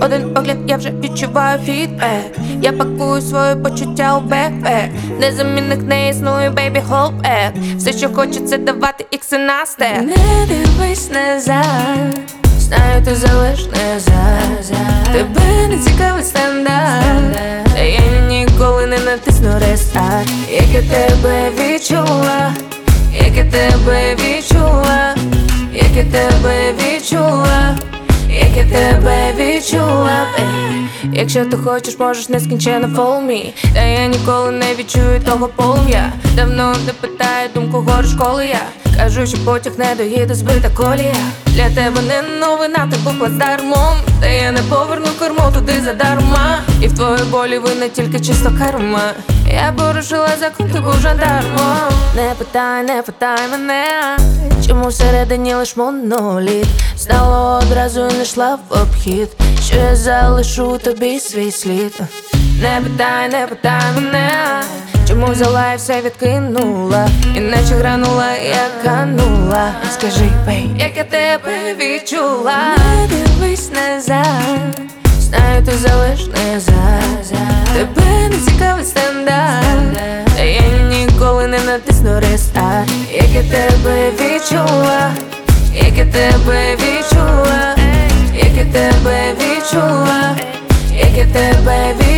один погляд, я вже відчуваю фідбек. Я пакую свої почуття у бекпек. Незамінних не існує, baby, hold back. Все, що хочеться давати ікси на степ. Не дивись назад, знаю, ти залиш назад. Тебе не цікавий стандарт, та я ніколи не натисну рестарт. Як я тебе відчула, як я тебе відчула, як я тебе відчула, як я тебе відчула, ей. Якщо ти хочеш, можеш нескінченно follow me. Та я ніколи не відчую того полум'я. Давно не питаю думку гориш, коли я кажу, що потяг не доїде, збита колія. Для тебе не новина, ти був плацдармом. Та я не поверну кермо туди задарма. І в твоїй болі винна тільки чисто карма. Я порушила закон, ти був жандармом. Не питай мене, чому всередині лиш моноліт. Знала одразу і не йшла в обхід, що я залишу тобі свій слід. Не питай мене, чому взяла і все відкинула, іначе гранула, як канула. Скажи, бей, як я тебе відчула. Не дивись назад, знаю, ти залиш назад. Тебе не цікавий стандарт, та я ніколи не натисну рестарт. Як я тебе відчула, як я тебе відчула, як я тебе відчула, як я тебе відчула.